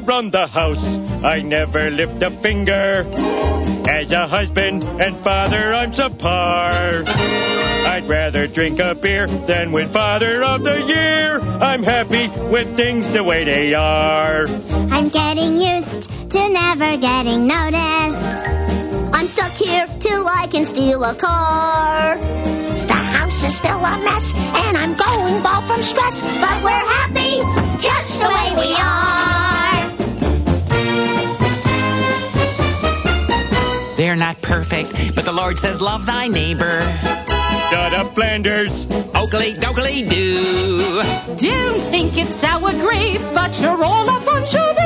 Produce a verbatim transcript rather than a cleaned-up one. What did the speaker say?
run the house. I never lift a finger. As a husband and father, I'm subpar. I'd rather drink a beer than win Father of the Year. I'm happy with things the way they are. I'm getting used to never getting noticed. I'm stuck here till I can steal a car. The house is still a mess, and I'm going bald from stress. But we're happy just the way we are. They're not perfect, but the Lord says love thy neighbor. Shut up, Flanders. Oakley dokley doo. Don't think it's sour grapes, but you're all a bunch of